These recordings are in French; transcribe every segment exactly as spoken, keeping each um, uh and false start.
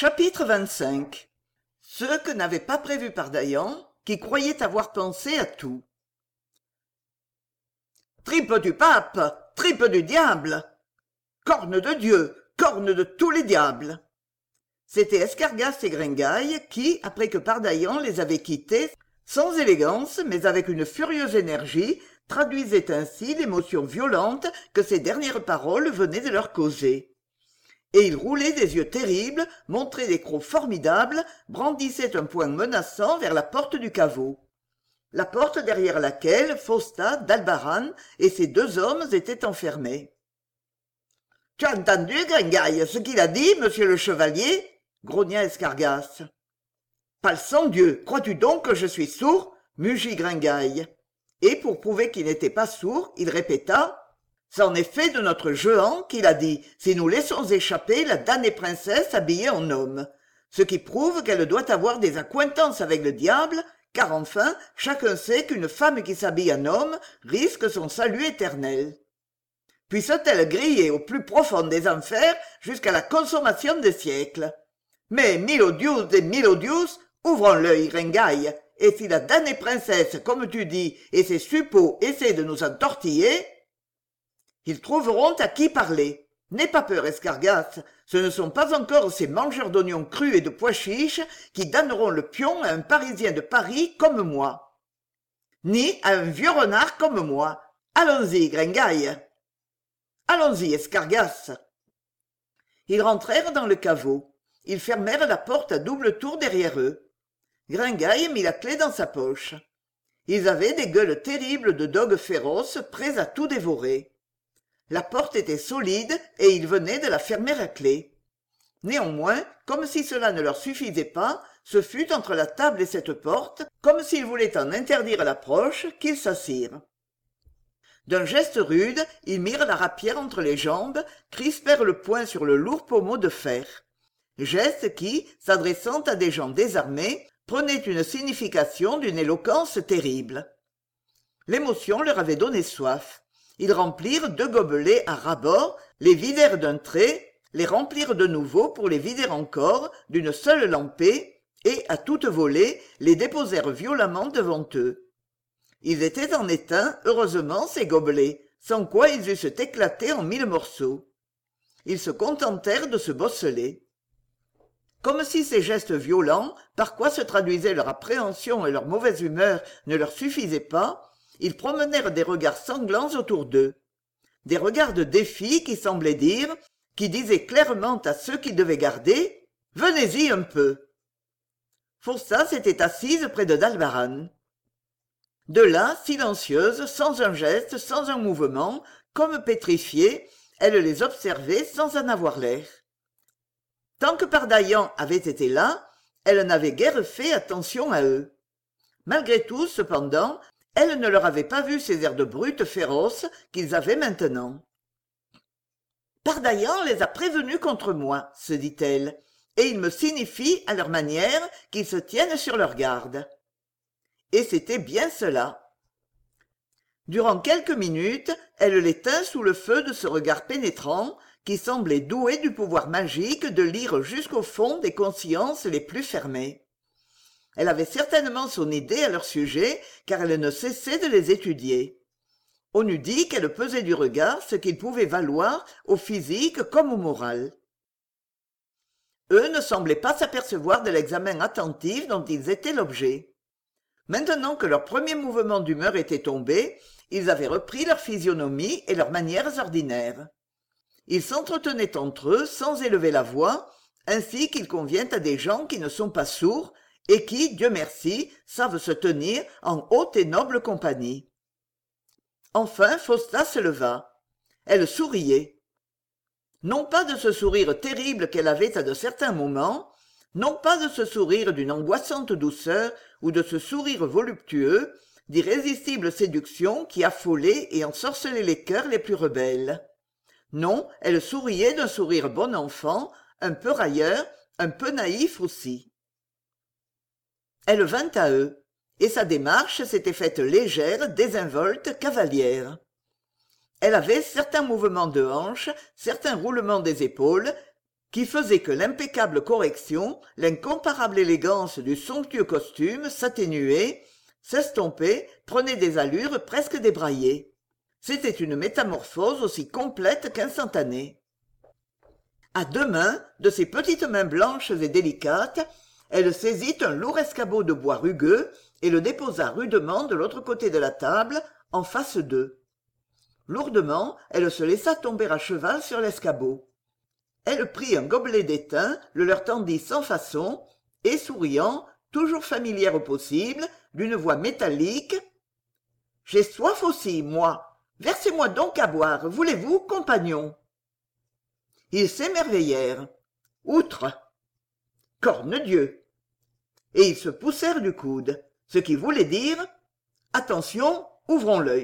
Chapitre vingt-cinq. Ce que n'avait pas prévu Pardaillan, qui croyait avoir pensé à tout. Tripe du pape, tripe du diable, corne de Dieu, corne de tous les diables. C'étaient Escargas et Gringaille qui, après que Pardaillan les avait quittés, sans élégance mais avec une furieuse énergie, traduisaient ainsi l'émotion violente que ces dernières paroles venaient de leur causer. Et ils roulaient des yeux terribles, montraient des crocs formidables, brandissaient un poing menaçant vers la porte du caveau. La porte derrière laquelle Faustat, d'Albaran et ses deux hommes étaient enfermés. « Tu as entendu, Gringaille, ce qu'il a dit, monsieur le chevalier ?» grogna Escargas. « Pas le sang Dieu, crois-tu donc que je suis sourd ?» mugit Gringaille. Et pour prouver qu'il n'était pas sourd, il répéta « C'est en effet de notre Jehan qu'il a dit, si nous laissons échapper la damnée princesse habillée en homme. Ce qui prouve qu'elle doit avoir des accointances avec le diable, car enfin, chacun sait qu'une femme qui s'habille en homme risque son salut éternel. Puisse-t-elle griller au plus profond des enfers jusqu'à la consommation des siècles. Mais Milodius et Milodius, ouvrons l'œil, Gringaille, et si la damnée princesse, comme tu dis, et ses suppôts essaient de nous entortiller, ils trouveront à qui parler. N'aie pas peur, Escargas, ce ne sont pas encore ces mangeurs d'oignons crus et de pois chiches qui donneront le pion à un Parisien de Paris comme moi. Ni à un vieux renard comme moi. Allons-y, Gringaille. Allons-y, Escargas. Ils rentrèrent dans le caveau. Ils fermèrent la porte à double tour derrière eux. Gringaille mit la clé dans sa poche. Ils avaient des gueules terribles de dogues féroces prêts à tout dévorer. La porte était solide et ils venaient de la fermer à clé. Néanmoins, comme si cela ne leur suffisait pas, ce fut entre la table et cette porte, comme s'ils voulaient en interdire l'approche, qu'ils s'assirent. D'un geste rude, ils mirent la rapière entre les jambes, crispèrent le poing sur le lourd pommeau de fer. Geste qui, s'adressant à des gens désarmés, prenait une signification d'une éloquence terrible. L'émotion leur avait donné soif. Ils remplirent deux gobelets à ras-bord, les vidèrent d'un trait, les remplirent de nouveau pour les vider encore d'une seule lampée, et, à toute volée, les déposèrent violemment devant eux. Ils étaient en étain, heureusement, ces gobelets, sans quoi ils eussent éclaté en mille morceaux. Ils se contentèrent de se bosseler. Comme si ces gestes violents, par quoi se traduisait leur appréhension et leur mauvaise humeur, ne leur suffisaient pas, ils promenèrent des regards sanglants autour d'eux. Des regards de défi qui semblaient dire, qui disaient clairement à ceux qu'ils devaient garder, « Venez-y un peu !» Faustat s'était assise près de d'Albaran. De là, silencieuse, sans un geste, sans un mouvement, comme pétrifiée, elle les observait sans en avoir l'air. Tant que Pardaillan avait été là, elle n'avait guère fait attention à eux. Malgré tout, cependant, elle ne leur avait pas vu ces airs de brute féroces qu'ils avaient maintenant. « Pardaillan les a prévenus contre moi, se dit-elle, et ils me signifient à leur manière qu'ils se tiennent sur leur garde. » Et c'était bien cela. Durant quelques minutes, elle les tint sous le feu de ce regard pénétrant qui semblait doué du pouvoir magique de lire jusqu'au fond des consciences les plus fermées. Elle avait certainement son idée à leur sujet, car elle ne cessait de les étudier. On eût dit qu'elle pesait du regard ce qu'il pouvait valoir au physique comme au moral. Eux ne semblaient pas s'apercevoir de l'examen attentif dont ils étaient l'objet. Maintenant que leur premier mouvement d'humeur était tombé, ils avaient repris leur physionomie et leurs manières ordinaires. Ils s'entretenaient entre eux sans élever la voix, ainsi qu'il convient à des gens qui ne sont pas sourds, et qui, Dieu merci, savent se tenir en haute et noble compagnie. Enfin, Faustat se leva. Elle souriait. Non pas de ce sourire terrible qu'elle avait à de certains moments, non pas de ce sourire d'une angoissante douceur ou de ce sourire voluptueux, d'irrésistible séduction qui affolait et ensorcelait les cœurs les plus rebelles. Non, elle souriait d'un sourire bon enfant, un peu railleur, un peu naïf aussi. Elle vint à eux, et sa démarche s'était faite légère, désinvolte, cavalière. Elle avait certains mouvements de hanches, certains roulements des épaules, qui faisait que l'impeccable correction, l'incomparable élégance du somptueux costume s'atténuait, s'estompait, prenait des allures presque débraillées. C'était une métamorphose aussi complète qu'instantanée. À deux mains, de ses petites mains blanches et délicates, elle saisit un lourd escabeau de bois rugueux et le déposa rudement de l'autre côté de la table, en face d'eux. Lourdement, elle se laissa tomber à cheval sur l'escabeau. Elle prit un gobelet d'étain, le leur tendit sans façon, et souriant, toujours familière au possible, d'une voix métallique, « J'ai soif aussi, moi. Versez-moi donc à boire, voulez-vous, compagnon ?» Ils s'émerveillèrent. « Outre !»« Corne-Dieu !» Et ils se poussèrent du coude, ce qui voulait dire « Attention, ouvrons l'œil !»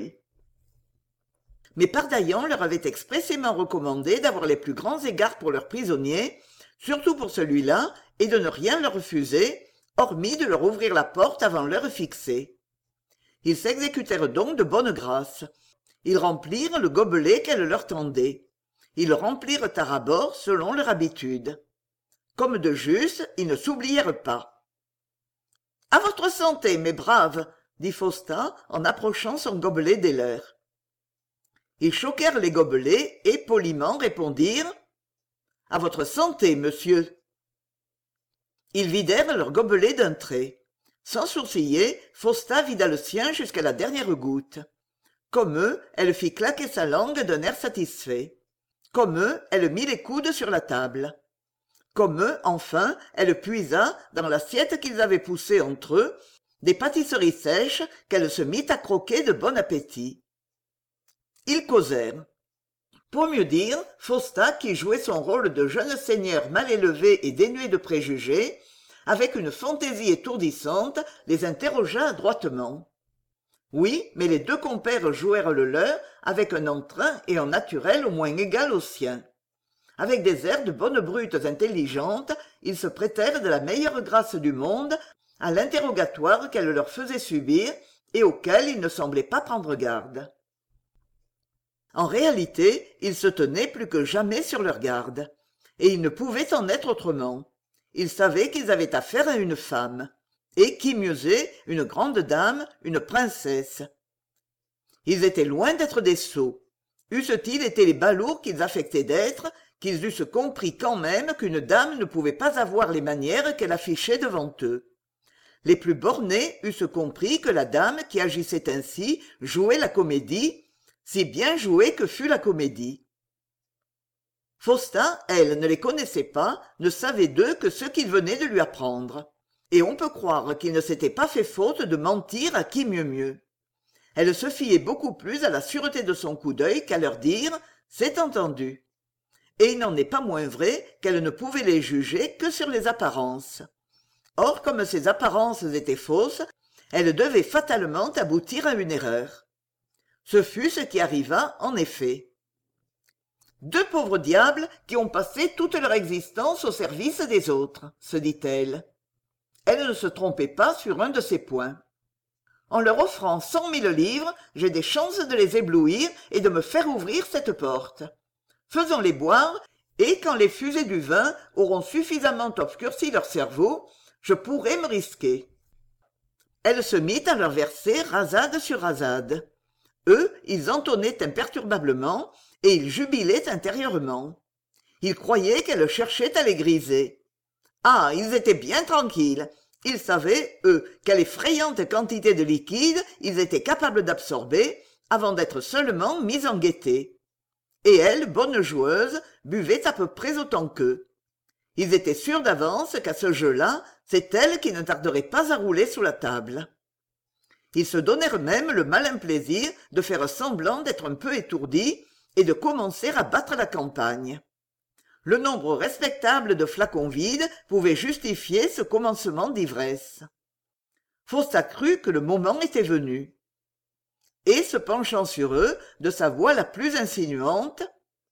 Mais Pardaillan leur avait expressément recommandé d'avoir les plus grands égards pour leur prisonnier, surtout pour celui-là, et de ne rien leur refuser, hormis de leur ouvrir la porte avant l'heure fixée. Ils s'exécutèrent donc de bonne grâce. Ils remplirent le gobelet qu'elle leur tendait. Ils le remplirent à ras-bord selon leur habitude. Comme de juste, ils ne s'oublièrent pas. « À votre santé, mes braves !» dit Faustin en approchant son gobelet des leurs. Ils choquèrent les gobelets et poliment répondirent « À votre santé, monsieur !» Ils vidèrent leur gobelet d'un trait. Sans sourciller, Faustin vida le sien jusqu'à la dernière goutte. Comme eux, elle fit claquer sa langue d'un air satisfait. Comme eux, elle mit les coudes sur la table. Comme eux, enfin, elle puisa, dans l'assiette qu'ils avaient poussée entre eux, des pâtisseries sèches qu'elle se mit à croquer de bon appétit. Ils causèrent. Pour mieux dire, Faustin, qui jouait son rôle de jeune seigneur mal élevé et dénué de préjugés, avec une fantaisie étourdissante, les interrogea adroitement. Oui, mais les deux compères jouèrent le leur avec un entrain et un naturel au moins égal au sien. Avec des airs de bonnes brutes intelligentes, ils se prêtèrent de la meilleure grâce du monde à l'interrogatoire qu'elle leur faisait subir et auquel ils ne semblaient pas prendre garde. En réalité, ils se tenaient plus que jamais sur leur garde, et ils ne pouvaient en être autrement. Ils savaient qu'ils avaient affaire à une femme, et qui mieux est, une grande dame, une princesse. Ils étaient loin d'être des sots. Eussent-ils été les balourds qu'ils affectaient d'être, qu'ils eussent compris quand même qu'une dame ne pouvait pas avoir les manières qu'elle affichait devant eux. Les plus bornés eussent compris que la dame qui agissait ainsi jouait la comédie, si bien jouée que fût la comédie. Faustin, elle, ne les connaissait pas, ne savait d'eux que ce qu'il venait de lui apprendre. Et on peut croire qu'il ne s'était pas fait faute de mentir à qui mieux mieux. Elle se fiait beaucoup plus à la sûreté de son coup d'œil qu'à leur dire « c'est entendu ». Et il n'en est pas moins vrai qu'elle ne pouvait les juger que sur les apparences. Or, comme ces apparences étaient fausses, elle devait fatalement aboutir à une erreur. Ce fut ce qui arriva, en effet. Deux pauvres diables qui ont passé toute leur existence au service des autres, se dit-elle. Elle ne se trompait pas sur un de ces points. En leur offrant cent mille livres, j'ai des chances de les éblouir et de me faire ouvrir cette porte. Faisons-les boire, et quand les fusées du vin auront suffisamment obscurci leur cerveau, je pourrai me risquer. Elle se mit à leur verser rasade sur rasade. Eux, ils entonnaient imperturbablement, et ils jubilaient intérieurement. Ils croyaient qu'elle cherchait à les griser. Ah, ils étaient bien tranquilles. Ils savaient, eux, quelle effrayante quantité de liquide ils étaient capables d'absorber avant d'être seulement mis en gaieté. Et elle, bonne joueuse, buvait à peu près autant qu'eux. Ils étaient sûrs d'avance qu'à ce jeu-là, c'est elle qui ne tarderait pas à rouler sous la table. Ils se donnèrent même le malin plaisir de faire semblant d'être un peu étourdis et de commencer à battre la campagne. Le nombre respectable de flacons vides pouvait justifier ce commencement d'ivresse. Faustin crut que le moment était venu. Et, se penchant sur eux, de sa voix la plus insinuante,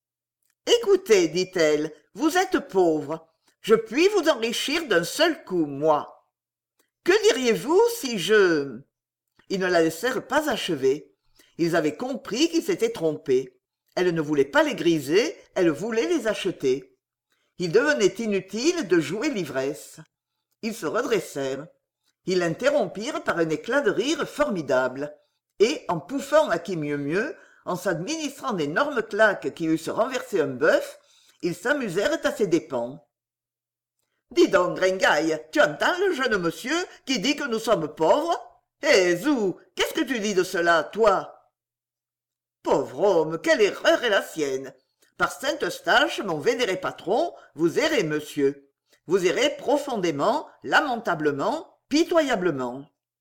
« Écoutez, dit-elle, vous êtes pauvres. Je puis vous enrichir d'un seul coup, moi. Que diriez-vous si je... » Ils ne la laissèrent pas achever. Ils avaient compris qu'ils s'étaient trompés. Elle ne voulait pas les griser, elle voulait les acheter. Il devenait inutile de jouer l'ivresse. Ils se redressèrent. Ils l'interrompirent par un éclat de rire formidable, et, en pouffant à qui mieux mieux, en s'administrant d'énormes claques qui eussent renversé un bœuf, ils s'amusèrent à ses dépens. « Dis donc, Gringaille, tu entends le jeune monsieur qui dit que nous sommes pauvres? Eh, zou, qu'est-ce que tu dis de cela, toi ?»« Pauvre homme, quelle erreur est la sienne! Par Saint-Eustache, mon vénéré patron, vous errez, monsieur. Vous errez profondément, lamentablement, pitoyablement. »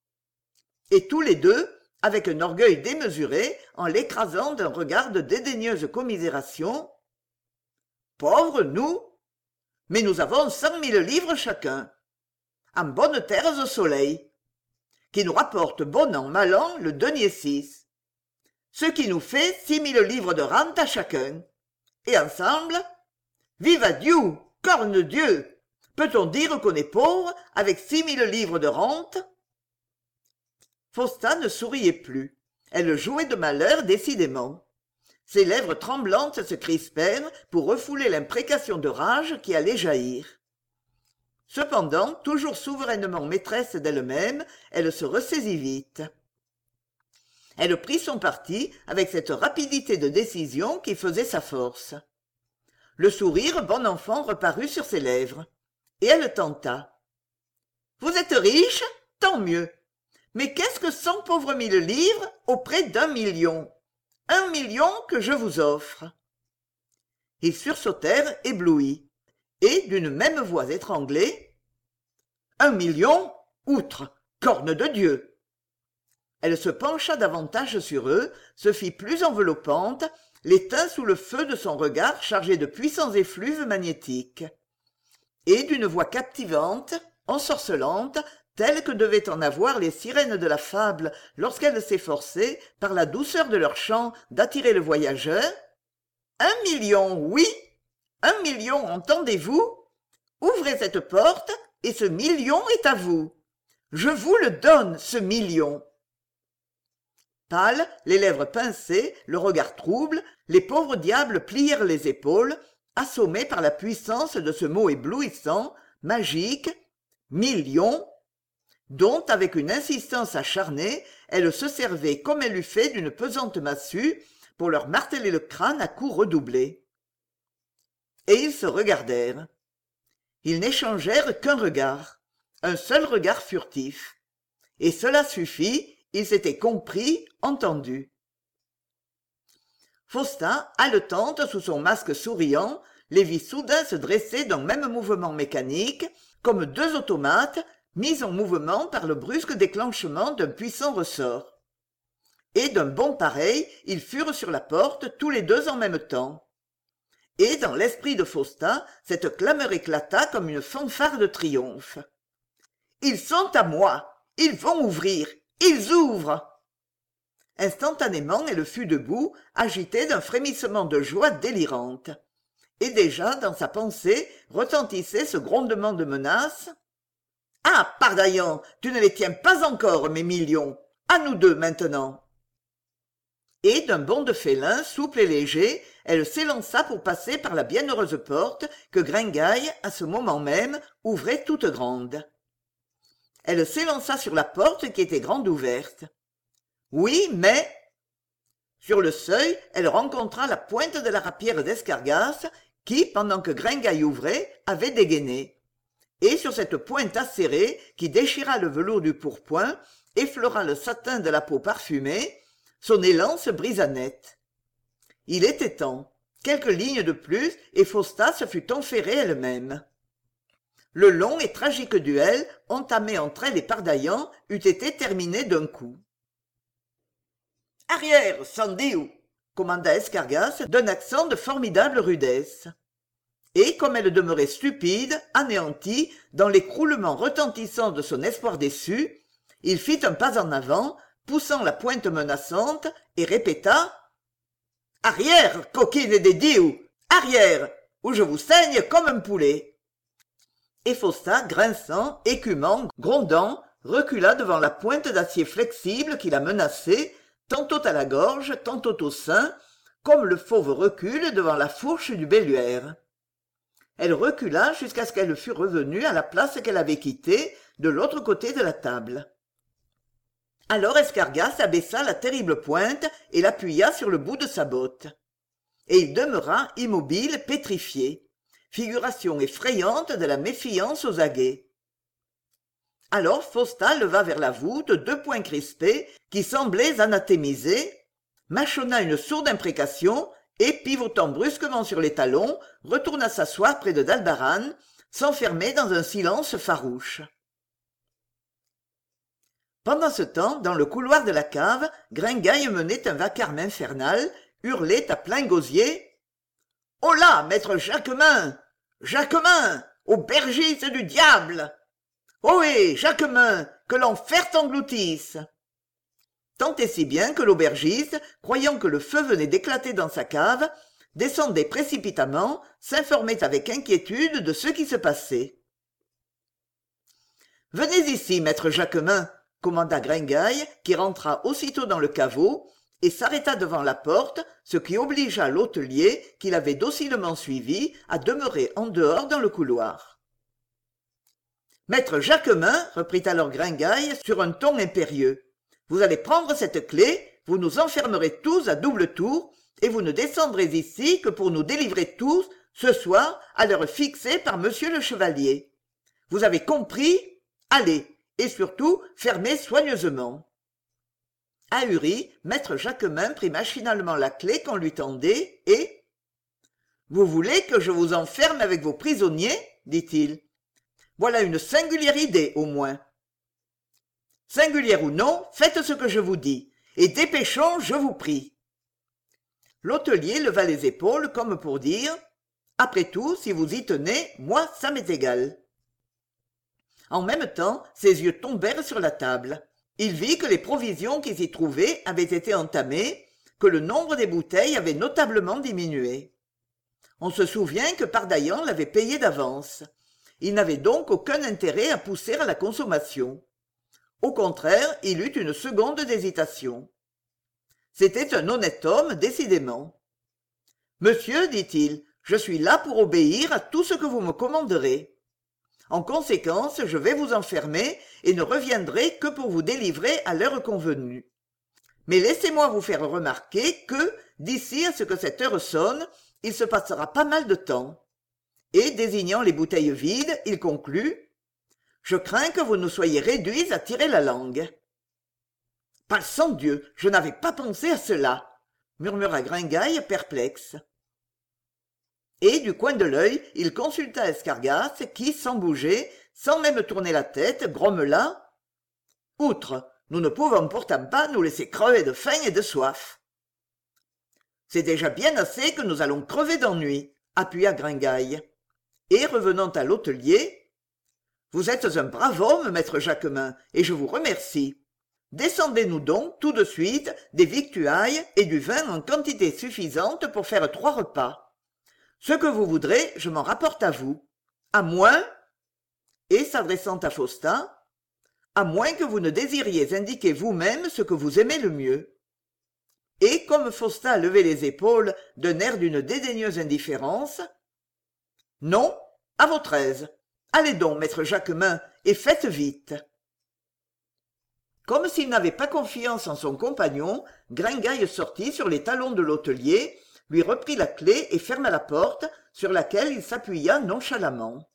Et tous les deux, avec un orgueil démesuré, en l'écrasant d'un regard de dédaigneuse commisération, « Pauvres, nous? Mais nous avons cent mille livres chacun, en bonnes terres au soleil, qui nous rapportent bon an, mal an, le denier six, ce qui nous fait six mille livres de rente à chacun. Et ensemble, vive Dieu, corne Dieu, peut-on dire qu'on est pauvre avec six mille livres de rente? Faustin ne souriait plus. Elle jouait de malheur décidément. Ses lèvres tremblantes se crispèrent pour refouler l'imprécation de rage qui allait jaillir. Cependant, toujours souverainement maîtresse d'elle-même, elle se ressaisit vite. Elle prit son parti avec cette rapidité de décision qui faisait sa force. Le sourire bon enfant reparut sur ses lèvres, et elle tenta. « Vous êtes riche? Tant mieux. Mais qu'est-ce que cent pauvres mille livres auprès d'un million? Un million que je vous offre. » Ils sursautèrent éblouis, et d'une même voix étranglée, « Un million? Outre, corne de Dieu !» Elle se pencha davantage sur eux, se fit plus enveloppante, les tint sous le feu de son regard chargé de puissants effluves magnétiques. Et d'une voix captivante, ensorcelante, telle que devaient en avoir les sirènes de la fable lorsqu'elles s'efforçaient, par la douceur de leur chant, d'attirer le voyageur. « Un million, oui, un million, entendez-vous? Ouvrez cette porte, et ce million est à vous. Je vous le donne, ce million. » Pâles, les lèvres pincées, le regard trouble, les pauvres diables plièrent les épaules, assommés par la puissance de ce mot éblouissant, magique, « million », dont, avec une insistance acharnée, elle se servait comme elle eût fait d'une pesante massue pour leur marteler le crâne à coups redoublés. Et ils se regardèrent. Ils n'échangèrent qu'un regard, un seul regard furtif. Et cela suffit, ils s'étaient compris, entendus. Faustin, haletante sous son masque souriant, les vit soudain se dresser d'un même mouvement mécanique, comme deux automates, mis en mouvement par le brusque déclenchement d'un puissant ressort. Et d'un bond pareil, ils furent sur la porte tous les deux en même temps. Et dans l'esprit de Faustin, cette clameur éclata comme une fanfare de triomphe. « Ils sont à moi! Ils vont ouvrir! Ils ouvrent !» Instantanément, elle fut debout, agitée d'un frémissement de joie délirante. Et déjà, dans sa pensée, retentissait ce grondement de menace. « Ah, Pardaillan, tu ne les tiens pas encore, mes millions. À nous deux, maintenant. » Et d'un bond de félin, souple et léger, elle s'élança pour passer par la bienheureuse porte que Gringaille, à ce moment même, ouvrait toute grande. Elle s'élança sur la porte qui était grande ouverte. Oui, mais... Sur le seuil, elle rencontra la pointe de la rapière d'Escargas qui, pendant que Gringaille ouvrait, avait dégainé. Et sur cette pointe acérée qui déchira le velours du pourpoint, effleura le satin de la peau parfumée, son élan se brisa net. Il était temps. Quelques lignes de plus, et Faustin se fut enferrée elle-même. Le long et tragique duel, entamé entre elle et Pardaillan, eût été terminé d'un coup. « Arrière, Sandiou !» commanda Escargas d'un accent de formidable rudesse. Et comme elle demeurait stupide, anéantie, dans l'écroulement retentissant de son espoir déçu, il fit un pas en avant, poussant la pointe menaçante, et répéta « Arrière, coquine des dieux, arrière, ou je vous saigne comme un poulet !» Et Faustin, grinçant, écumant, grondant, recula devant la pointe d'acier flexible qui la menaçait, tantôt à la gorge, tantôt au sein, comme le fauve recule devant la fourche du belluaire. Elle recula jusqu'à ce qu'elle fût revenue à la place qu'elle avait quittée, de l'autre côté de la table. Alors Escargas abaissa la terrible pointe et l'appuya sur le bout de sa botte. Et il demeura immobile, pétrifié, figuration effrayante de la méfiance aux aguets. Alors Faustin leva vers la voûte deux poings crispés qui semblaient anathémisés, mâchonna une sourde imprécation et, pivotant brusquement sur les talons, retourna s'asseoir près de d'Albarrane, s'enfermer dans un silence farouche. Pendant ce temps, dans le couloir de la cave, Gringaille menait un vacarme infernal, hurlait à plein gosier. « Holà, maître Jacquemin! Jacquemin! Aubergiste du diable! Ohé, Jacquemin, que l'enfer t'engloutisse !» Tant et si bien que l'aubergiste, croyant que le feu venait d'éclater dans sa cave, descendait précipitamment, s'informait avec inquiétude de ce qui se passait. « Venez ici, maître Jacquemin, » commanda Gringaille, qui rentra aussitôt dans le caveau et s'arrêta devant la porte, ce qui obligea l'hôtelier, qui l'avait docilement suivi, à demeurer en dehors dans le couloir. « Maître Jacquemin, reprit alors Gringaille sur un ton impérieux, vous allez prendre cette clé, vous nous enfermerez tous à double tour, et vous ne descendrez ici que pour nous délivrer tous, ce soir, à l'heure fixée par monsieur le chevalier. Vous avez compris? Allez, et surtout, fermez soigneusement. » Ahuri, maître Jacquemin prit machinalement la clé qu'on lui tendait, et « Vous voulez que je vous enferme avec vos prisonniers ?» dit-il. « Voilà une singulière idée, au moins. » « Singulière ou non, faites ce que je vous dis, et dépêchons, je vous prie. » L'hôtelier leva les épaules comme pour dire « Après tout, si vous y tenez, moi, ça m'est égal. » En même temps, ses yeux tombèrent sur la table. Il vit que les provisions qui s'y trouvaient avaient été entamées, que le nombre des bouteilles avait notablement diminué. On se souvient que Pardaillan l'avait payé d'avance. Il n'avait donc aucun intérêt à pousser à la consommation. Au contraire, il eut une seconde d'hésitation. C'était un honnête homme, décidément. « Monsieur, dit-il, je suis là pour obéir à tout ce que vous me commanderez. En conséquence, je vais vous enfermer et ne reviendrai que pour vous délivrer à l'heure convenue. Mais laissez-moi vous faire remarquer que, d'ici à ce que cette heure sonne, il se passera pas mal de temps. » Et, désignant les bouteilles vides, il conclut « Je crains que vous ne soyez réduits à tirer la langue. »« Par sang Dieu, je n'avais pas pensé à cela !» murmura Gringaille perplexe. Et, du coin de l'œil, il consulta Escargas, qui, sans bouger, sans même tourner la tête, grommela « Outre, nous ne pouvons pourtant pas nous laisser crever de faim et de soif. »« C'est déjà bien assez que nous allons crever d'ennui, » appuya Gringaille. Et, revenant à l'hôtelier, « Vous êtes un brave homme, maître Jacquemin, et je vous remercie. Descendez-nous donc, tout de suite, des victuailles et du vin en quantité suffisante pour faire trois repas. Ce que vous voudrez, je m'en rapporte à vous. À moins, et s'adressant à Faustin, à moins que vous ne désiriez indiquer vous-même ce que vous aimez le mieux. » Et comme Faustin levait les épaules d'un air d'une dédaigneuse indifférence, « Non, à votre aise. Allez donc, maître Jacquemin, et faites vite. » Comme s'il n'avait pas confiance en son compagnon, Gringaille sortit sur les talons de l'hôtelier, lui reprit la clé et ferma la porte, sur laquelle il s'appuya nonchalamment.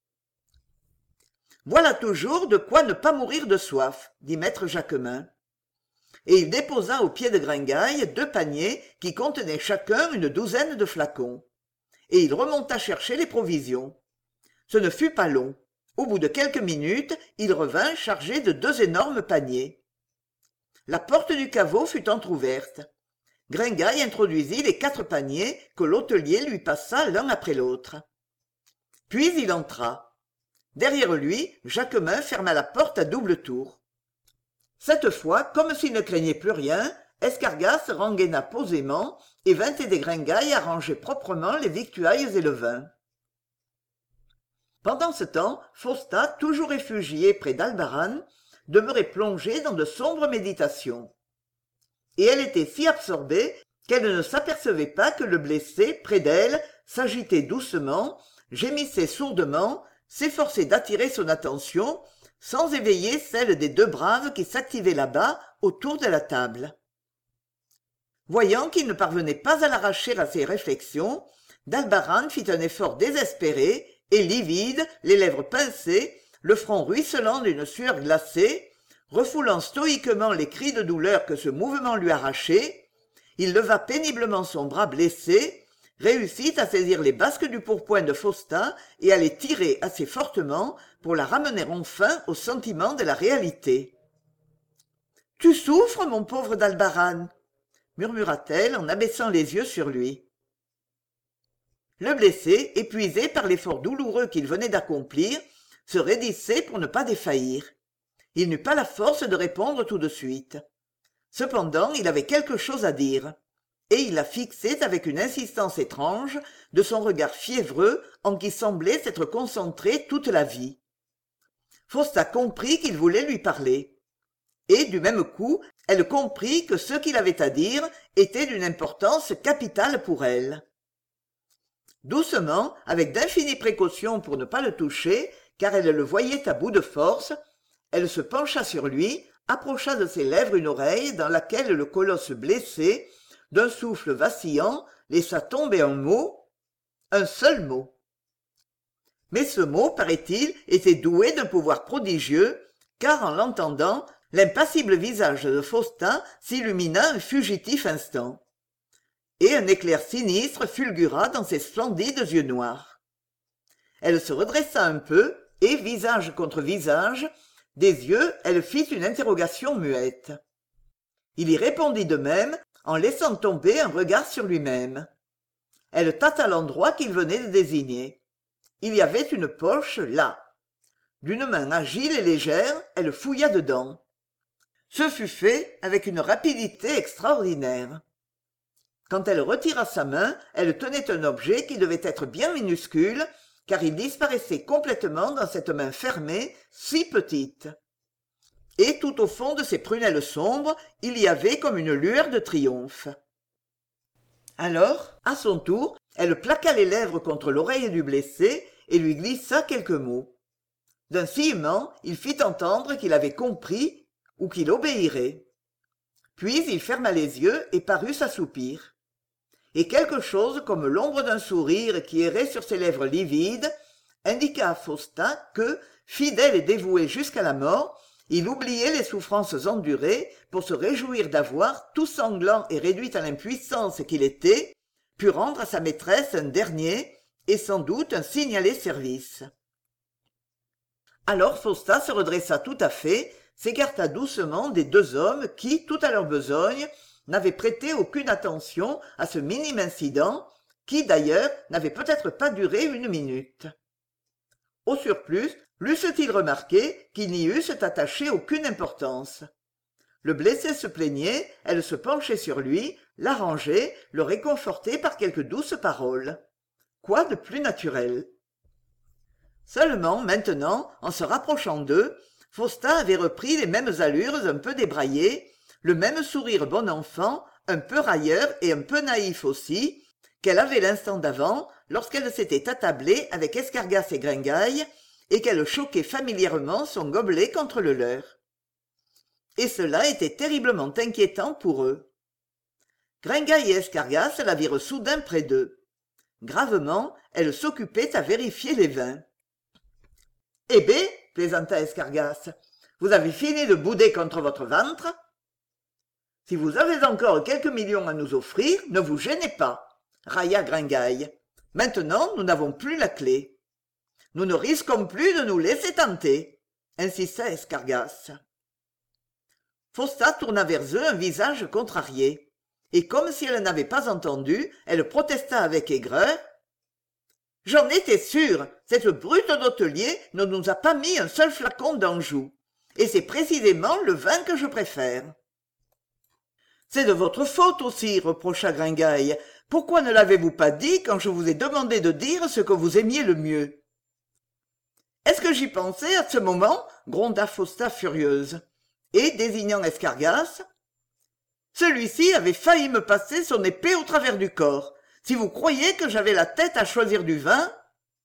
« Voilà toujours de quoi ne pas mourir de soif, » dit maître Jacquemin. Et il déposa aux pieds de Gringaille deux paniers qui contenaient chacun une douzaine de flacons. Et il remonta chercher les provisions. Ce ne fut pas long. Au bout de quelques minutes, il revint chargé de deux énormes paniers. La porte du caveau fut entr'ouverte. Gringaille introduisit les quatre paniers que l'hôtelier lui passa l'un après l'autre. Puis il entra. Derrière lui, Jacquemin ferma la porte à double tour. Cette fois, comme s'il ne craignait plus rien, Escargas rengaina posément et vint aider Gringaille à ranger proprement les victuailles et le vin. Pendant ce temps, Faustin, toujours réfugié près d'Albarrane, demeurait plongée dans de sombres méditations. Et elle était si absorbée qu'elle ne s'apercevait pas que le blessé, près d'elle, s'agitait doucement, gémissait sourdement, s'efforçait d'attirer son attention, sans éveiller celle des deux braves qui s'activaient là-bas, autour de la table. Voyant qu'il ne parvenait pas à l'arracher à ses réflexions, d'Albarrán fit un effort désespéré, et livide, les lèvres pincées, le front ruisselant d'une sueur glacée, refoulant stoïquement les cris de douleur que ce mouvement lui arrachait, il leva péniblement son bras blessé, réussit à saisir les basques du pourpoint de Faustin et à les tirer assez fortement pour la ramener enfin au sentiment de la réalité. « Tu souffres, mon pauvre d'Albarrán » murmura-t-elle en abaissant les yeux sur lui. Le blessé, épuisé par l'effort douloureux qu'il venait d'accomplir, se raidissait pour ne pas défaillir. Il n'eut pas la force de répondre tout de suite. Cependant, il avait quelque chose à dire, et il la fixait avec une insistance étrange de son regard fiévreux en qui semblait s'être concentrée toute la vie. Faustin comprit qu'il voulait lui parler. Et, du même coup, elle comprit que ce qu'il avait à dire était d'une importance capitale pour elle. Doucement, avec d'infinies précautions pour ne pas le toucher, car elle le voyait à bout de force, elle se pencha sur lui, approcha de ses lèvres une oreille dans laquelle le colosse blessé, d'un souffle vacillant, laissa tomber un mot, un seul mot. Mais ce mot, paraît-il, était doué d'un pouvoir prodigieux, car en l'entendant, l'impassible visage de Faustin s'illumina un fugitif instant. Et un éclair sinistre fulgura dans ses splendides yeux noirs. Elle se redressa un peu, et, visage contre visage, des yeux, elle fit une interrogation muette. Il y répondit de même, en laissant tomber un regard sur lui-même. Elle tâta l'endroit qu'il venait de désigner. Il y avait une poche là. D'une main agile et légère, elle fouilla dedans. Ce fut fait avec une rapidité extraordinaire. Quand elle retira sa main, elle tenait un objet qui devait être bien minuscule, car il disparaissait complètement dans cette main fermée, si petite. Et tout au fond de ses prunelles sombres, il y avait comme une lueur de triomphe. Alors, à son tour, elle plaqua les lèvres contre l'oreille du blessé et lui glissa quelques mots. D'un sillement, il fit entendre qu'il avait compris ou qu'il obéirait. Puis il ferma les yeux et parut s'assoupir. Et quelque chose comme l'ombre d'un sourire qui errait sur ses lèvres livides indiqua à Faustin que, fidèle et dévoué jusqu'à la mort, il oubliait les souffrances endurées pour se réjouir d'avoir, tout sanglant et réduit à l'impuissance qu'il était, pu rendre à sa maîtresse un dernier et sans doute un signalé service. Alors Faustin se redressa tout à fait, s'écarta doucement des deux hommes qui, tout à leur besogne, n'avaient prêté aucune attention à ce minime incident, qui d'ailleurs n'avait peut-être pas duré une minute. Au surplus, l'eussent-ils remarqué qu'ils n'y eussent attaché aucune importance. Le blessé se plaignait, elle se penchait sur lui, l'arrangeait, le réconfortait par quelques douces paroles. Quoi de plus naturel? Seulement, maintenant, en se rapprochant d'eux, Faustin avait repris les mêmes allures un peu débraillées, le même sourire bon enfant, un peu railleur et un peu naïf aussi, qu'elle avait l'instant d'avant, lorsqu'elle s'était attablée avec Escargas et Gringaille, et qu'elle choquait familièrement son gobelet contre le leur. Et cela était terriblement inquiétant pour eux. Gringaille et Escargas la virent soudain près d'eux. Gravement, elle s'occupait à vérifier les vins. « Eh bé, plaisanta Escargas, vous avez fini de bouder contre votre ventre ? Si vous avez encore quelques millions à nous offrir, ne vous gênez pas, railla Gringaille. Maintenant, nous n'avons plus la clé. Nous ne risquons plus de nous laisser tenter, insista Escargas. Faustin tourna vers eux un visage contrarié, et comme si elle n'avait pas entendu, elle protesta avec aigreur. « J'en étais sûre, cette brute d'hôtelier ne nous a pas mis un seul flacon d'Anjou, et c'est précisément le vin que je préfère. » C'est de votre faute aussi, reprocha Gringaille. Pourquoi ne l'avez-vous pas dit quand je vous ai demandé de dire ce que vous aimiez le mieux? Est-ce que j'y pensais à ce moment? Gronda Faustin furieuse. Et, désignant Escargas, celui-ci avait failli me passer son épée au travers du corps. Si vous croyez que j'avais la tête à choisir du vin...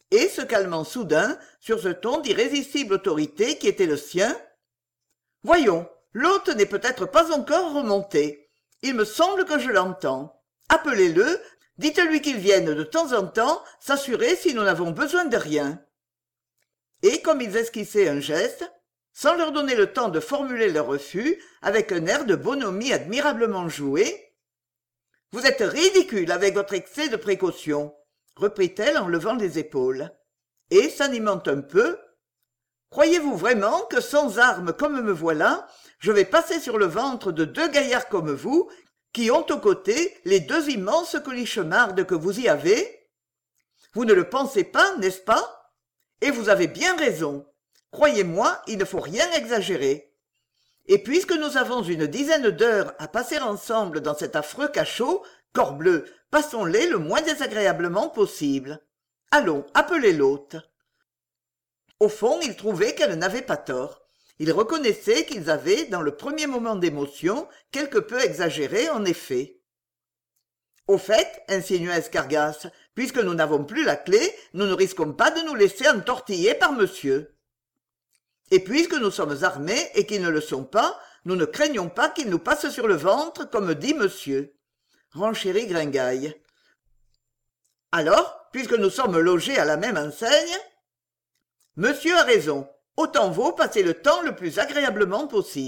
et se calmant soudain sur ce ton d'irrésistible autorité qui était le sien. « Voyons, l'hôte n'est peut-être pas encore remonté. Il me semble que je l'entends. Appelez-le, dites-lui qu'il vienne de temps en temps s'assurer si nous n'avons besoin de rien. » Et comme ils esquissaient un geste, sans leur donner le temps de formuler leur refus, avec un air de bonhomie admirablement joué, « Vous êtes ridicule avec votre excès de précaution, » reprit-elle en levant les épaules. Et, s'animant un peu, « Croyez-vous vraiment que sans armes comme me voilà, je vais passer sur le ventre de deux gaillards comme vous, qui ont aux côtés les deux immenses colichemardes que vous y avez? Vous ne le pensez pas, n'est-ce pas? Et vous avez bien raison. Croyez-moi, il ne faut rien exagérer. Et puisque nous avons une dizaine d'heures à passer ensemble dans cet affreux cachot, corbleu, passons-les le moins désagréablement possible. Allons, appelez l'hôte. » Au fond, il trouvait qu'elle n'avait pas tort. Il reconnaissait qu'ils avaient, dans le premier moment d'émotion, quelque peu exagéré en effet. « Au fait, insinua Escargas, puisque nous n'avons plus la clé, nous ne risquons pas de nous laisser entortiller par monsieur. Et puisque nous sommes armés et qu'ils ne le sont pas, nous ne craignons pas qu'ils nous passent sur le ventre, comme dit monsieur. » renchérit Gringaille. « Alors, puisque nous sommes logés à la même enseigne, monsieur a raison, autant vaut passer le temps le plus agréablement possible. »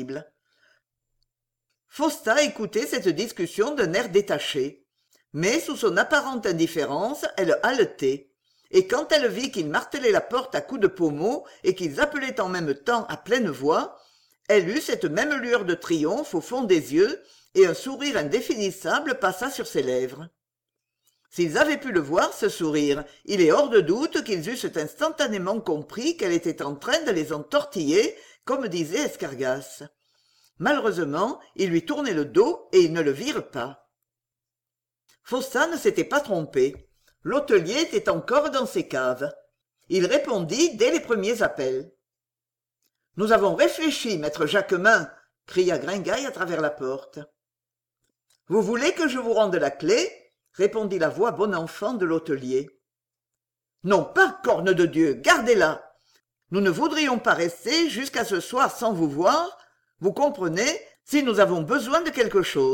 Faustin écoutait cette discussion d'un air détaché, mais sous son apparente indifférence, elle haletait, et quand elle vit qu'ils martelaient la porte à coups de pommeau et qu'ils appelaient en même temps à pleine voix, elle eut cette même lueur de triomphe au fond des yeux, et un sourire indéfinissable passa sur ses lèvres. S'ils avaient pu le voir, ce sourire, il est hors de doute qu'ils eussent instantanément compris qu'elle était en train de les entortiller, comme disait Escargas. Malheureusement, ils lui tournaient le dos et ils ne le virent pas. Faustin ne s'était pas trompé. L'hôtelier était encore dans ses caves. Il répondit dès les premiers appels. « Nous avons réfléchi, maître Jacquemin !» cria Gringaille à travers la porte. « Vous voulez que je vous rende la clé ?» répondit la voix bon enfant de l'hôtelier. « Non pas, corne de Dieu, gardez-la. Nous ne voudrions pas rester jusqu'à ce soir sans vous voir, vous comprenez, si nous avons besoin de quelque chose. »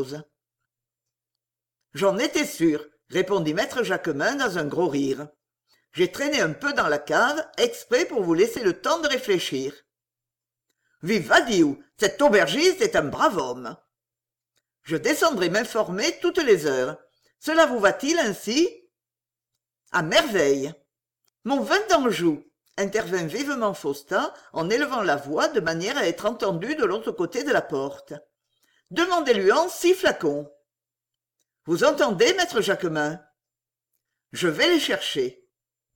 « J'en étais sûr, » répondit maître Jacquemin dans un gros rire. « J'ai traîné un peu dans la cave, exprès pour vous laisser le temps de réfléchir. »« Vivadiou, cet aubergiste est un brave homme. »« Je descendrai m'informer toutes les heures. Cela vous va-t-il ainsi ?»« À merveille. »« Mon vin d'Anjou, » intervint vivement Faustin en élevant la voix de manière à être entendu de l'autre côté de la porte. « Demandez-lui-en six flacons. » « Vous entendez, maître Jacquemin ? Je vais les chercher. »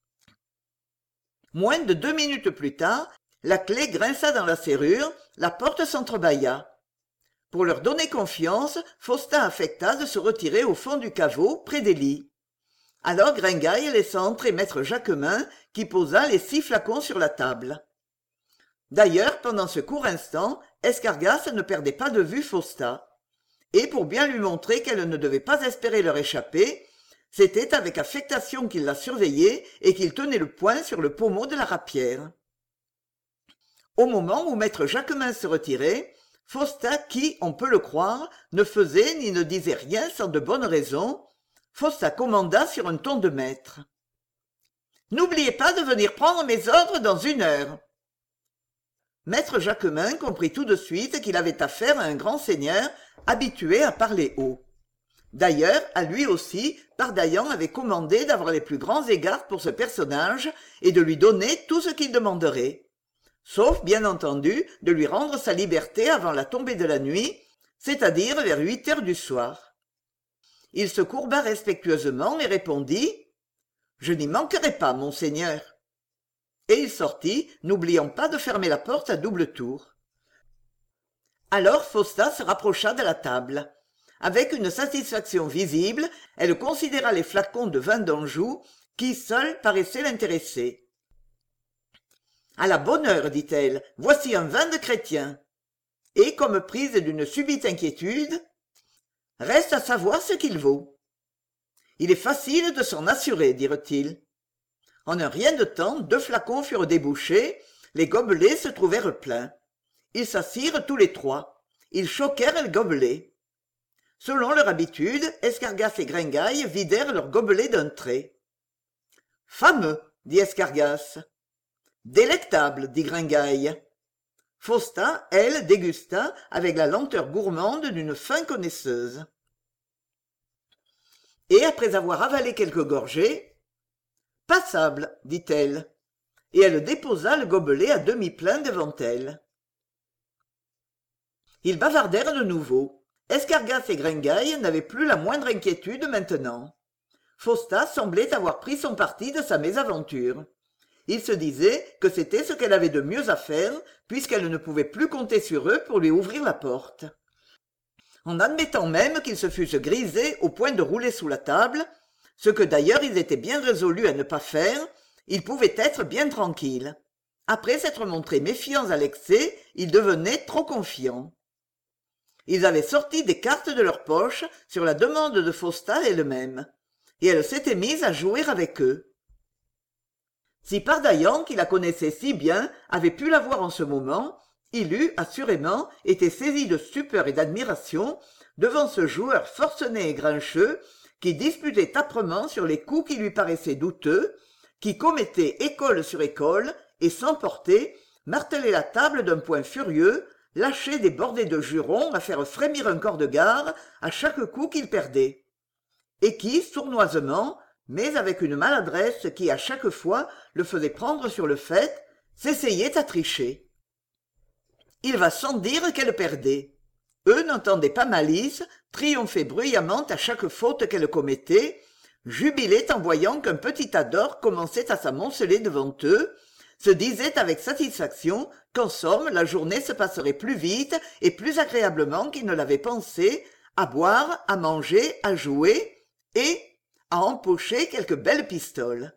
Moins de deux minutes plus tard, la clé grinça dans la serrure, la porte s'entrebâilla. Pour leur donner confiance, Faustin affecta de se retirer au fond du caveau, près des lits. Alors Gringaille laissa entrer maître Jacquemin, qui posa les six flacons sur la table. D'ailleurs, pendant ce court instant, Escargas ne perdait pas de vue Faustin. Et pour bien lui montrer qu'elle ne devait pas espérer leur échapper, c'était avec affectation qu'il la surveillait et qu'il tenait le poing sur le pommeau de la rapière. Au moment où maître Jacquemin se retirait, Faustin, qui, on peut le croire, ne faisait ni ne disait rien sans de bonnes raisons, Faustin commanda sur un ton de maître. « N'oubliez pas de venir prendre mes ordres dans une heure. » Maître Jacquemin comprit tout de suite qu'il avait affaire à un grand seigneur habitué à parler haut. D'ailleurs, à lui aussi, Pardaillan avait commandé d'avoir les plus grands égards pour ce personnage et de lui donner tout ce qu'il demanderait. Sauf, bien entendu, de lui rendre sa liberté avant la tombée de la nuit, c'est-à-dire vers huit heures du soir. Il se courba respectueusement et répondit « Je n'y manquerai pas, monseigneur. » Et il sortit, n'oubliant pas de fermer la porte à double tour. Alors Faustin se rapprocha de la table. Avec une satisfaction visible, elle considéra les flacons de vin d'Anjou, qui seuls paraissaient l'intéresser. « À la bonne heure, dit-elle, voici un vin de chrétien. » Et comme prise d'une subite inquiétude, « Reste à savoir ce qu'il vaut. »« Il est facile de s'en assurer, dirent-ils. » En un rien de temps, deux flacons furent débouchés, les gobelets se trouvèrent pleins. Ils s'assirent tous les trois. Ils choquèrent les gobelets. Selon leur habitude, Escargas et Gringaille vidèrent leurs gobelets d'un trait. « Fameux !» dit Escargas. « Délectable !» dit Gringaille. Faustin, elle, dégusta avec la lenteur gourmande d'une fin connaisseuse. Et après avoir avalé quelques gorgées, « Passable !» dit-elle, et elle déposa le gobelet à demi plein devant elle. Ils bavardèrent de nouveau. Escargas et Gringaille n'avaient plus la moindre inquiétude maintenant. Faustin semblait avoir pris son parti de sa mésaventure. Il se disait que c'était ce qu'elle avait de mieux à faire, puisqu'elle ne pouvait plus compter sur eux pour lui ouvrir la porte. En admettant même qu'ils se fussent grisés au point de rouler sous la table, ce que d'ailleurs ils étaient bien résolus à ne pas faire, ils pouvaient être bien tranquilles. Après s'être montrés méfiants à l'excès, ils devenaient trop confiants. Ils avaient sorti des cartes de leur poche sur la demande de Faustin elle-même, et elle s'était mise à jouer avec eux. Si Pardaillan, qui la connaissait si bien, avait pu la voir en ce moment, il eût, assurément, été saisi de stupeur et d'admiration devant ce joueur forcené et grincheux qui disputait âprement sur les coups qui lui paraissaient douteux, qui commettait école sur école et s'emportait, martelait la table d'un poing furieux, lâchait des bordées de jurons à faire frémir un corps de gare à chaque coup qu'il perdait, et qui, sournoisement, mais avec une maladresse qui à chaque fois le faisait prendre sur le fait, s'essayait à tricher. Il va sans dire qu'elle perdait. Eux n'entendaient pas malice, triomphaient bruyamment à chaque faute qu'elle commettait, jubilaient en voyant qu'un petit tas d'or commençait à s'amonceler devant eux, se disaient avec satisfaction qu'en somme la journée se passerait plus vite et plus agréablement qu'ils ne l'avaient pensé, à boire, à manger, à jouer et à empocher quelques belles pistoles.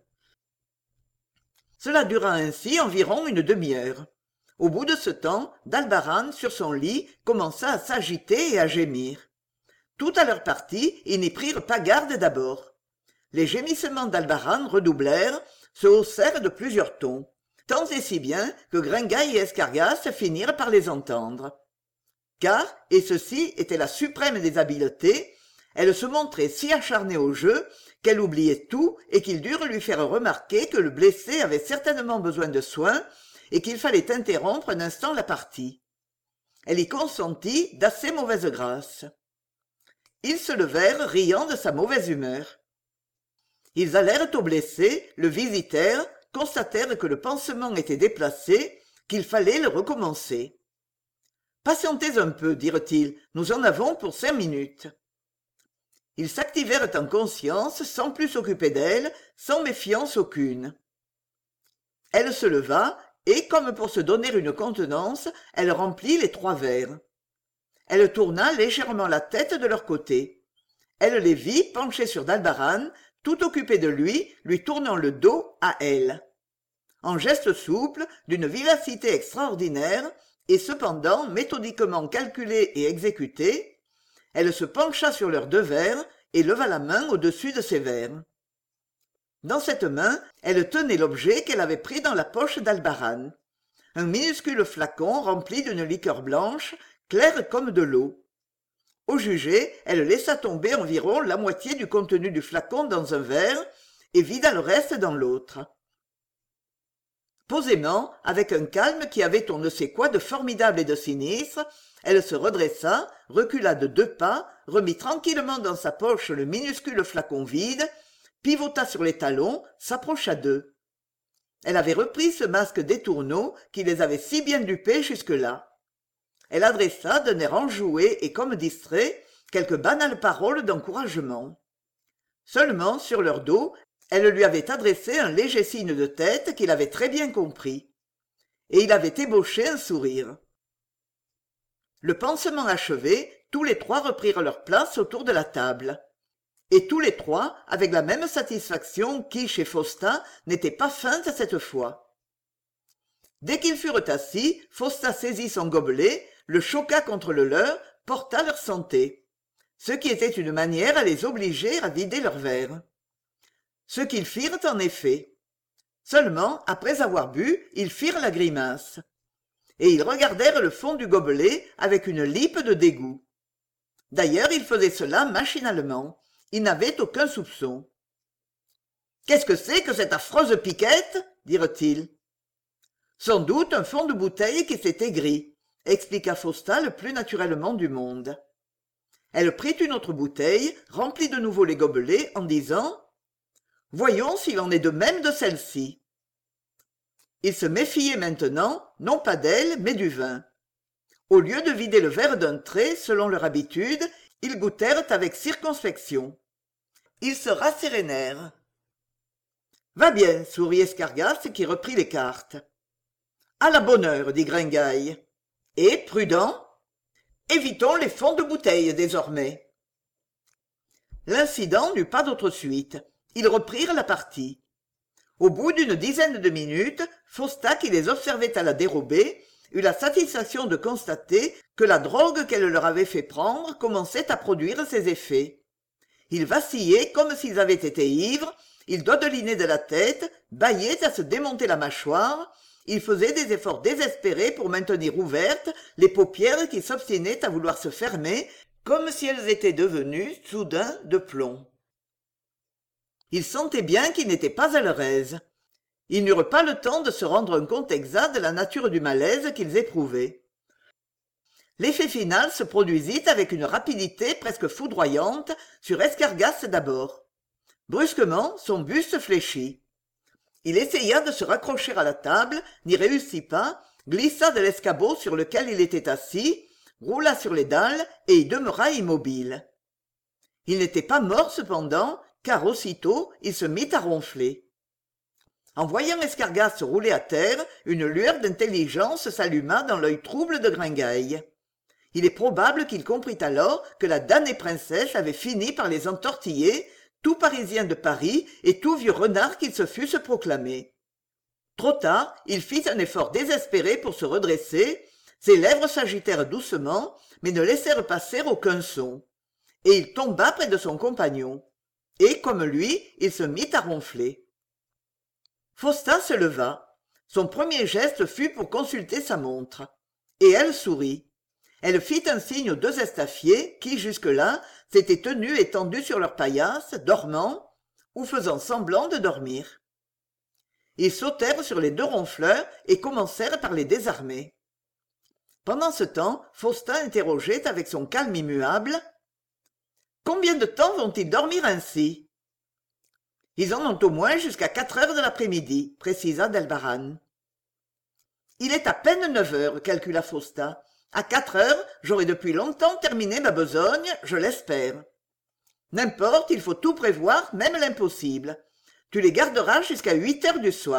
Cela dura ainsi environ une demi-heure. Au bout de ce temps, Dalbaran, sur son lit, commença à s'agiter et à gémir. Tout à leur partie, ils n'y prirent pas garde d'abord. Les gémissements d'Albaran redoublèrent, se haussèrent de plusieurs tons, tant et si bien que Gringaille et Escargas finirent par les entendre. Car, et ceci était la suprême des habiletés, elle se montrait si acharnée au jeu qu'elle oubliait tout et qu'ils durent lui faire remarquer que le blessé avait certainement besoin de soins et qu'il fallait interrompre un instant la partie. Elle y consentit d'assez mauvaise grâce. Ils se levèrent riant de sa mauvaise humeur. Ils allèrent au blessé, le visitèrent, constatèrent que le pansement était déplacé, qu'il fallait le recommencer. « Patientez un peu, dirent-ils, nous en avons pour cinq minutes. » Ils s'activèrent en conscience, sans plus s'occuper d'elle, sans méfiance aucune. Elle se leva, et, comme pour se donner une contenance, elle remplit les trois verres. Elle tourna légèrement la tête de leur côté. Elle les vit penchés sur Dalbaran, tout occupés de lui, lui tournant le dos à elle. En geste souple, d'une vivacité extraordinaire, et cependant méthodiquement calculé et exécuté, elle se pencha sur leurs deux verres et leva la main au-dessus de ses verres. Dans cette main, elle tenait l'objet qu'elle avait pris dans la poche d'Albaran, un minuscule flacon rempli d'une liqueur blanche, claire comme de l'eau. Au jugé, elle laissa tomber environ la moitié du contenu du flacon dans un verre et vida le reste dans l'autre. Posément, avec un calme qui avait on ne sait quoi de formidable et de sinistre, elle se redressa, recula de deux pas, remit tranquillement dans sa poche le minuscule flacon vide, pivota sur les talons, s'approcha d'eux. Elle avait repris ce masque d'étourneau qui les avait si bien dupés jusque-là. Elle adressa d'un air enjoué et comme distrait quelques banales paroles d'encouragement. Seulement, sur leur dos, elle lui avait adressé un léger signe de tête qu'il avait très bien compris. Et il avait ébauché un sourire. Le pansement achevé, tous les trois reprirent leur place autour de la table. Et tous les trois, avec la même satisfaction qui, chez Faustin, n'était pas feinte cette fois. Dès qu'ils furent assis, Faustin saisit son gobelet, le choqua contre le leur, porta leur santé. Ce qui était une manière à les obliger à vider leurs verres. Ce qu'ils firent en effet. Seulement, après avoir bu, ils firent la grimace. Et ils regardèrent le fond du gobelet avec une lippe de dégoût. D'ailleurs, ils faisaient cela machinalement. Ils n'avaient aucun soupçon. « Qu'est-ce que c'est que cette affreuse piquette ?» dirent-ils. « Sans doute un fond de bouteille qui s'est aigri, » expliqua Faustin le plus naturellement du monde. Elle prit une autre bouteille, remplit de nouveau les gobelets, en disant « Voyons s'il en est de même de celle-ci. » Ils se méfiaient maintenant, non pas d'elle, mais du vin. Au lieu de vider le verre d'un trait, selon leur habitude, ils goûtèrent avec circonspection. Ils se rassérénèrent. « Va bien, sourit Escargas, qui reprit les cartes. « À la bonne heure, dit Gringaille. Et, prudent, évitons les fonds de bouteille désormais. » L'incident n'eut pas d'autre suite. Ils reprirent la partie. Au bout d'une dizaine de minutes, Faustin, qui les observait à la dérobée, eut la satisfaction de constater que la drogue qu'elle leur avait fait prendre commençait à produire ses effets. Ils vacillaient comme s'ils avaient été ivres, ils dodelinaient de la tête, bâillaient à se démonter la mâchoire, ils faisaient des efforts désespérés pour maintenir ouvertes les paupières qui s'obstinaient à vouloir se fermer comme si elles étaient devenues, soudain, de plomb. Ils sentaient bien qu'ils n'étaient pas à leur aise. Ils n'eurent pas le temps de se rendre un compte exact de la nature du malaise qu'ils éprouvaient. L'effet final se produisit avec une rapidité presque foudroyante sur Escargas d'abord. Brusquement, son buste fléchit. Il essaya de se raccrocher à la table, n'y réussit pas, glissa de l'escabeau sur lequel il était assis, roula sur les dalles et y demeura immobile. Il n'était pas mort cependant, car aussitôt il se mit à ronfler. En voyant Escargas rouler à terre, une lueur d'intelligence s'alluma dans l'œil trouble de Gringaille. Il est probable qu'il comprit alors que la damnée princesse avait fini par les entortiller, tout Parisien de Paris et tout vieux renard qu'il se fût se proclamer. Trop tard, il fit un effort désespéré pour se redresser, ses lèvres s'agitèrent doucement, mais ne laissèrent passer aucun son. Et il tomba près de son compagnon. Et, comme lui, il se mit à ronfler. Faustin se leva. Son premier geste fut pour consulter sa montre. Et elle sourit. Elle fit un signe aux deux estafiers qui, jusque-là, s'étaient tenus étendus sur leurs paillasses, dormant, ou faisant semblant de dormir. Ils sautèrent sur les deux ronfleurs et commencèrent par les désarmer. Pendant ce temps, Faustin interrogeait avec son calme immuable « Combien de temps vont-ils dormir ainsi ?»« Ils en ont au moins jusqu'à quatre heures de l'après-midi, » précisa Delbaran. « Il est à peine neuf heures, » calcula Faustin. « À quatre heures, j'aurai depuis longtemps terminé ma besogne, je l'espère. N'importe, il faut tout prévoir, même l'impossible. Tu les garderas jusqu'à huit heures du soir. »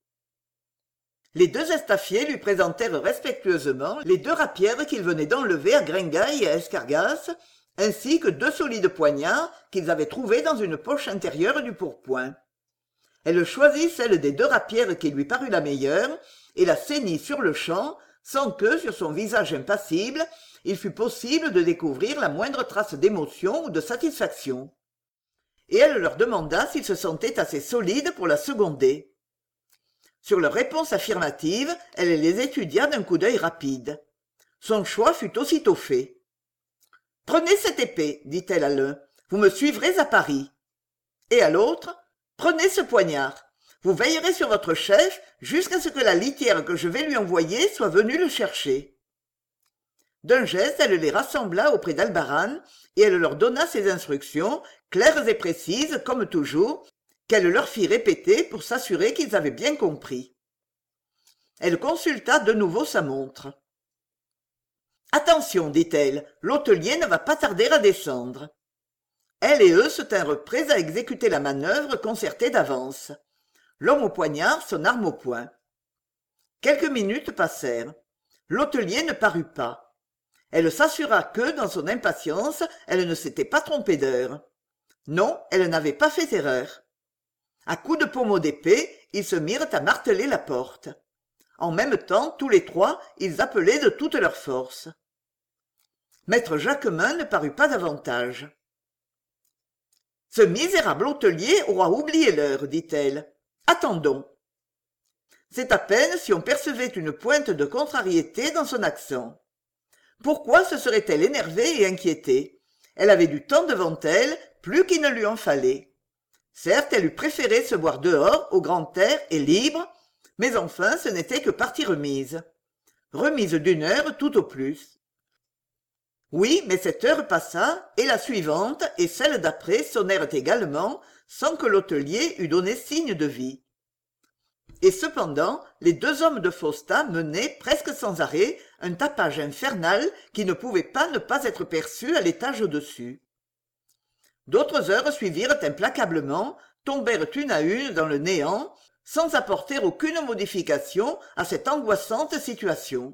Les deux estafiers lui présentèrent respectueusement les deux rapières qu'ils venaient d'enlever à Gringaille et à Escargas, ainsi que deux solides poignards qu'ils avaient trouvés dans une poche intérieure du pourpoint. Elle choisit celle des deux rapières qui lui parut la meilleure et la ceignit sur-le-champ, sans que, sur son visage impassible, il fût possible de découvrir la moindre trace d'émotion ou de satisfaction. Et elle leur demanda s'ils se sentaient assez solides pour la seconder. Sur leur réponse affirmative, elle les étudia d'un coup d'œil rapide. Son choix fut aussitôt fait. « Prenez cette épée, dit-elle à l'un, vous me suivrez à Paris. Et à l'autre, prenez ce poignard. Vous veillerez sur votre chef jusqu'à ce que la litière que je vais lui envoyer soit venue le chercher. » D'un geste, elle les rassembla auprès d'Albaran et elle leur donna ses instructions, claires et précises comme toujours, qu'elle leur fit répéter pour s'assurer qu'ils avaient bien compris. Elle consulta de nouveau sa montre. « Attention, dit-elle, l'hôtelier ne va pas tarder à descendre. » Elle et eux se tinrent prêts à exécuter la manœuvre concertée d'avance. L'homme au poignard, son arme au poing. Quelques minutes passèrent. L'hôtelier ne parut pas. Elle s'assura que, dans son impatience, elle ne s'était pas trompée d'heure. Non, elle n'avait pas fait erreur. À coups de pommeau d'épée, ils se mirent à marteler la porte. En même temps, tous les trois, ils appelaient de toute leur force. Maître Jacquemin ne parut pas davantage. « Ce misérable hôtelier aura oublié l'heure, dit-elle. Attendons. C'est à peine si on percevait une pointe de contrariété dans son accent. Pourquoi se serait-elle énervée et inquiétée? Elle avait du temps devant elle, plus qu'il ne lui en fallait. Certes, elle eût préféré se voir dehors, au grand air et libre, mais enfin ce n'était que partie remise. Remise d'une heure tout au plus. Oui, mais cette heure passa, et la suivante et celle d'après sonnèrent également, sans que l'hôtelier eût donné signe de vie. Et cependant, les deux hommes de Faustat menaient, presque sans arrêt, un tapage infernal qui ne pouvait pas ne pas être perçu à l'étage au-dessus. D'autres heures suivirent implacablement, tombèrent une à une dans le néant, sans apporter aucune modification à cette angoissante situation.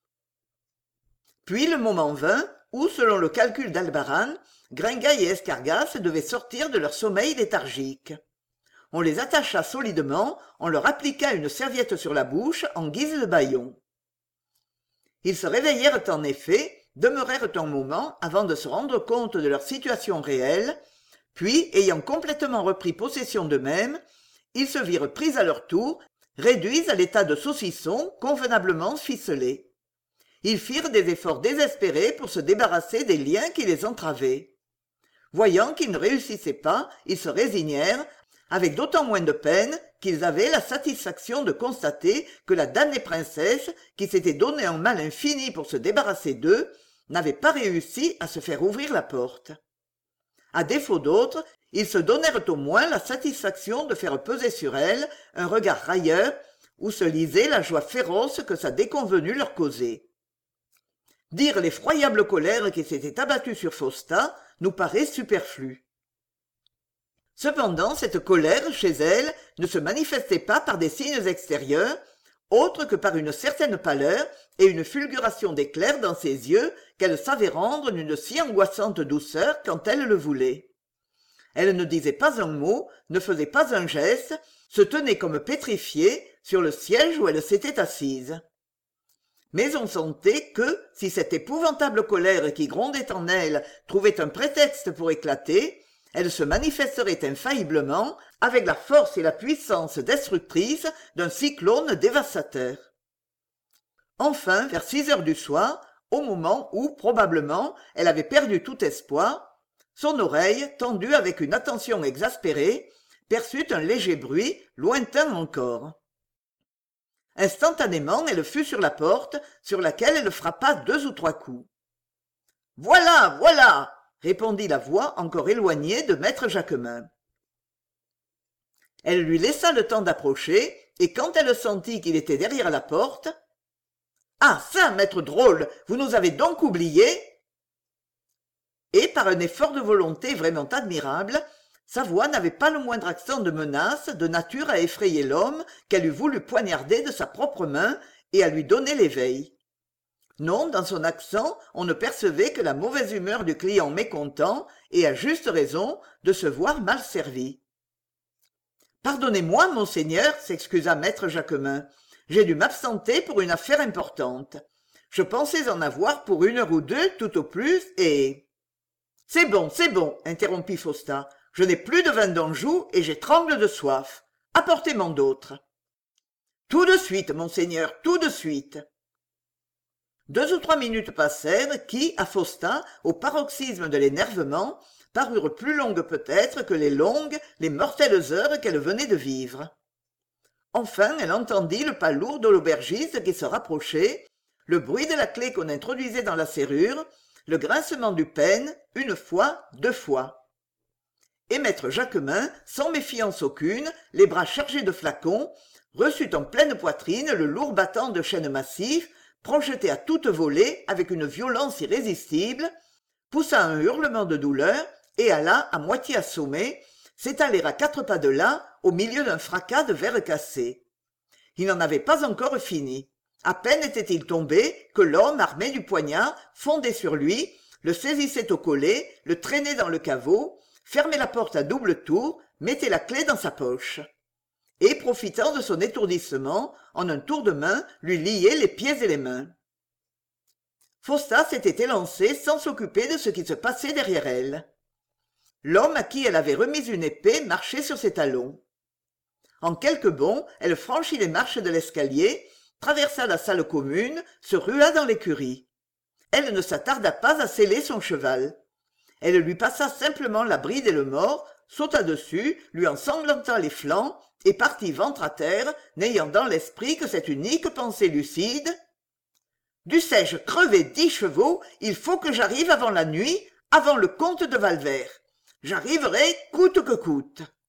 Puis le moment vint où, selon le calcul d'Albarán, Gringaille et Escargas devaient sortir de leur sommeil léthargique. On les attacha solidement, on leur appliqua une serviette sur la bouche en guise de bâillon. Ils se réveillèrent en effet, demeurèrent un moment avant de se rendre compte de leur situation réelle, puis, ayant complètement repris possession d'eux-mêmes, ils se virent pris à leur tour, réduits à l'état de saucissons convenablement ficelés. Ils firent des efforts désespérés pour se débarrasser des liens qui les entravaient. Voyant qu'ils ne réussissaient pas, ils se résignèrent, avec d'autant moins de peine qu'ils avaient la satisfaction de constater que la damnée princesse, qui s'était donné un mal infini pour se débarrasser d'eux, n'avait pas réussi à se faire ouvrir la porte. À défaut d'autre, ils se donnèrent au moins la satisfaction de faire peser sur elle un regard railleur où se lisait la joie féroce que sa déconvenue leur causait. Dire l'effroyable colère qui s'était abattue sur Faustat nous paraît superflu. Cependant, cette colère, chez elle, ne se manifestait pas par des signes extérieurs, autres que par une certaine pâleur et une fulguration d'éclairs dans ses yeux qu'elle savait rendre d'une si angoissante douceur quand elle le voulait. Elle ne disait pas un mot, ne faisait pas un geste, se tenait comme pétrifiée sur le siège où elle s'était assise. Mais on sentait que, si cette épouvantable colère qui grondait en elle trouvait un prétexte pour éclater, elle se manifesterait infailliblement avec la force et la puissance destructrice d'un cyclone dévastateur. Enfin, vers six heures du soir, au moment où, probablement, elle avait perdu tout espoir, son oreille, tendue avec une attention exaspérée, perçut un léger bruit, lointain encore. Instantanément, elle fut sur la porte, sur laquelle elle frappa deux ou trois coups. « Voilà, voilà !» répondit la voix encore éloignée de maître Jacquemin. Elle lui laissa le temps d'approcher, et quand elle sentit qu'il était derrière la porte, « Ah ça, maître drôle, vous nous avez donc oubliés !» Et par un effort de volonté vraiment admirable, sa voix n'avait pas le moindre accent de menace de nature à effrayer l'homme qu'elle eût voulu poignarder de sa propre main et à lui donner l'éveil. Non, dans son accent, on ne percevait que la mauvaise humeur du client mécontent et à juste raison de se voir mal servi. « Pardonnez-moi, monseigneur, s'excusa maître Jacquemin, j'ai dû m'absenter pour une affaire importante. Je pensais en avoir pour une heure ou deux tout au plus et... » « C'est bon, c'est bon, interrompit Faustat. Je n'ai plus de vin d'Anjou et j'étrangle de soif. Apportez-m'en d'autres. »« Tout de suite, monseigneur, tout de suite. » Deux ou trois minutes passèrent qui, à Faustat, au paroxysme de l'énervement, parurent plus longues peut-être que les longues, les mortelles heures qu'elle venait de vivre. Enfin, elle entendit le pas lourd de l'aubergiste qui se rapprochait, le bruit de la clé qu'on introduisait dans la serrure, le grincement du pêne, une fois, deux fois. Et maître Jacquemin, sans méfiance aucune, les bras chargés de flacons, reçut en pleine poitrine le lourd battant de chêne massif, projeté à toute volée avec une violence irrésistible, poussa un hurlement de douleur et alla, à moitié assommé, s'étaler à quatre pas de là, au milieu d'un fracas de verre cassé. Il n'en avait pas encore fini. À peine était-il tombé que l'homme armé du poignard fondait sur lui, le saisissait au collet, le traînait dans le caveau, fermait la porte à double tour, mettait la clé dans sa poche. Et, profitant de son étourdissement, en un tour de main, lui liait les pieds et les mains. Faustat s'était élancé sans s'occuper de ce qui se passait derrière elle. L'homme à qui elle avait remis une épée marchait sur ses talons. En quelques bonds, elle franchit les marches de l'escalier, traversa la salle commune, se rua dans l'écurie. Elle ne s'attarda pas à seller son cheval. Elle lui passa simplement la bride et le mors, sauta dessus, lui ensanglanta les flancs, et partit ventre à terre, n'ayant dans l'esprit que cette unique pensée lucide: dussé-je crever dix chevaux, il faut que j'arrive avant la nuit, avant le comte de Valvert. J'arriverai coûte que coûte.